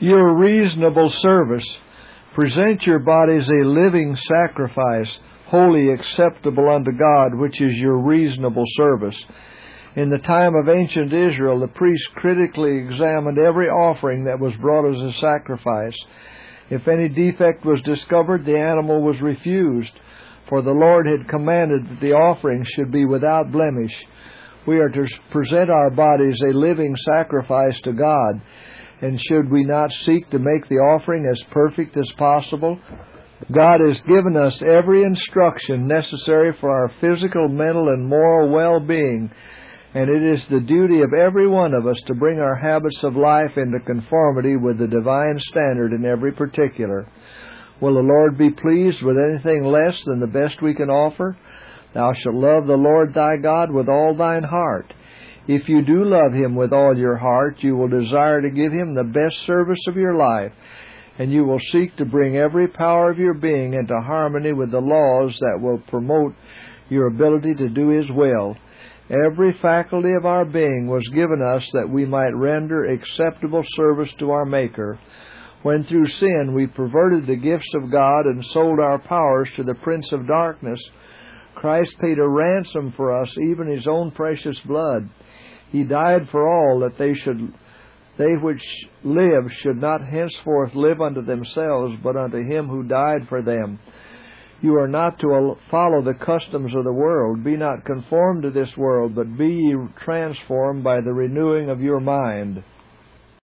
your reasonable service. Present your bodies a living sacrifice, wholly acceptable unto God, which is your reasonable service. In the time of ancient Israel, the priests critically examined every offering that was brought as a sacrifice. If any defect was discovered, the animal was refused, for the Lord had commanded that the offering should be without blemish. We are to present our bodies a living sacrifice to God, and should we not seek to make the offering as perfect as possible? God has given us every instruction necessary for our physical, mental, and moral well-being, and it is the duty of every one of us to bring our habits of life into conformity with the divine standard in every particular. Will the Lord be pleased with anything less than the best we can offer? Thou shalt love the Lord thy God with all thine heart. If you do love Him with all your heart, you will desire to give Him the best service of your life, and you will seek to bring every power of your being into harmony with the laws that will promote your ability to do His will. Every faculty of our being was given us that we might render acceptable service to our Maker. When through sin we perverted the gifts of God and sold our powers to the prince of darkness, Christ paid a ransom for us, even His own precious blood. He died for all, that they which live should not henceforth live unto themselves, but unto Him who died for them. You are not to follow the customs of the world. Be not conformed to this world, but be ye transformed by the renewing of your mind.